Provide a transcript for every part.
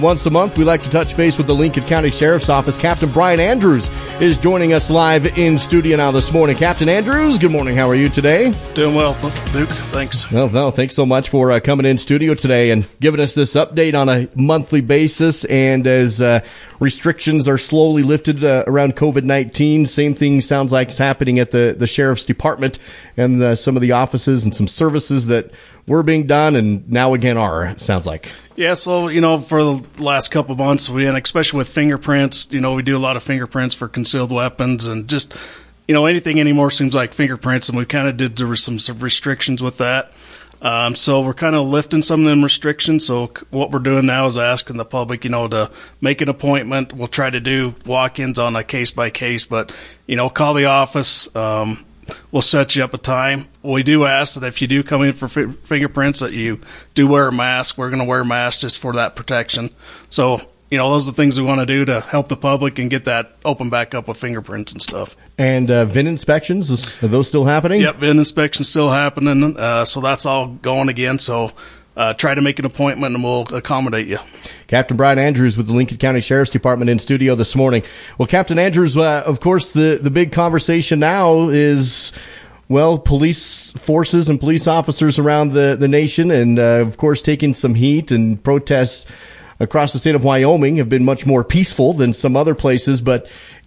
Once a month, we like to touch base with the Lincoln County Sheriff's Office. Captain Brian Andrews is joining us live in studio now this morning. Captain Andrews, good morning. How are you today? Doing well, Duke. Thanks. Well, thanks so much for coming in studio today and giving us this update on a monthly basis. And as restrictions are slowly lifted around COVID-19, same thing sounds like is happening at the Sheriff's Department and some of the offices and some services that were being done and now again are, it sounds like. Yeah, so, for the last couple of months, and especially with fingerprints, we do a lot of fingerprints for concealed weapons and just, anything anymore seems like fingerprints, and we kind of there were some restrictions with that. So we're kind of lifting some of them restrictions. So what we're doing now is asking the public, to make an appointment. We'll try to do walk-ins on a case by case, but, call the office. We'll set you up a time. We do ask that if you do come in for fingerprints that you do wear a mask. We're going to wear a mask just for that protection. So, those are the things we want to do to help the public and get that open back up with fingerprints and stuff. And VIN inspections, are those still happening? Yep, VIN inspections still happening. So that's all going again. So try to make an appointment and we'll accommodate you. Captain Brian Andrews with the Lincoln County Sheriff's Department in studio this morning. Well, Captain Andrews, of course, the big conversation now is, police forces and police officers around the nation and, of course, taking some heat, and protests across the state of Wyoming have been much more peaceful than some other places. But,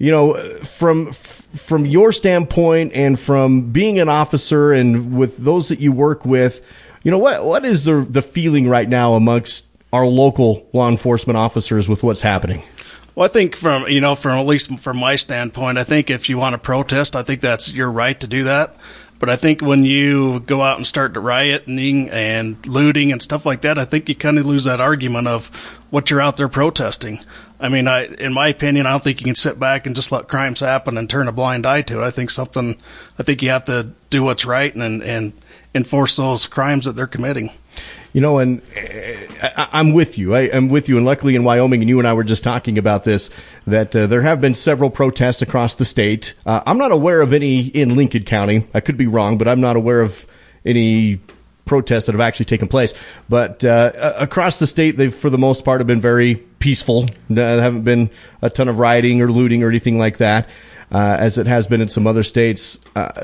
from your standpoint and from being an officer and with those that you work with, what is the feeling right now amongst our local law enforcement officers with what's happening? Well, I think from at least from my standpoint, I think if you want to protest, I think that's your right to do that. But I think when you go out and start rioting and looting and stuff like that, I think you kind of lose that argument of what you're out there protesting. I mean, in my opinion, I don't think you can sit back and just let crimes happen and turn a blind eye to it. I think you have to do what's right and enforce those crimes that they're committing. And I'm with you. I'm with you. And luckily in Wyoming, and you and I were just talking about this, that there have been several protests across the state. I'm not aware of any in Lincoln County. I could be wrong, but I'm not aware of any protests that have actually taken place. But across the state, they, for the most part, have been very peaceful. There haven't been a ton of rioting or looting or anything like that, as it has been in some other states.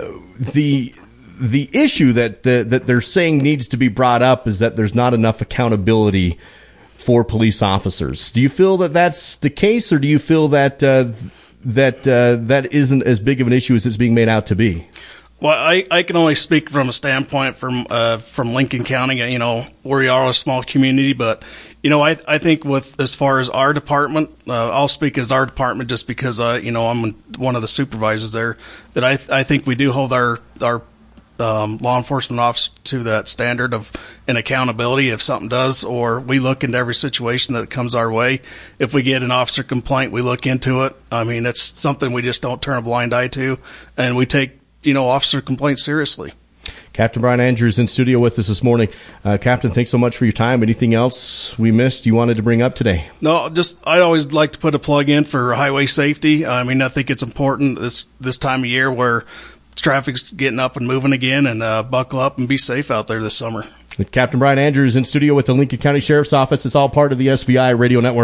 The issue that they're saying needs to be brought up is that there's not enough accountability for police officers. Do you feel that that's the case, or do you feel that that isn't as big of an issue as it's being made out to be? Well, I can only speak from a standpoint from Lincoln County. We are a small community, but I think with as far as our department, I'll speak as our department just because I'm one of the supervisors there. That I think we do hold our law enforcement officer to that standard of an accountability if something does, or we look into every situation that comes our way. If we get an officer complaint, we look into it. I mean, it's something we just don't turn a blind eye to, and we take, officer complaints seriously. Captain Brian Andrews in studio with us this morning. Captain, thanks so much for your time. Anything else we missed you wanted to bring up today? No, I always like to put a plug in for highway safety. I mean, I think it's important this time of year where traffic's getting up and moving again, and buckle up and be safe out there this summer. Captain Brian Andrews in studio with the Lincoln County Sheriff's Office. It's all part of the SBI Radio Network.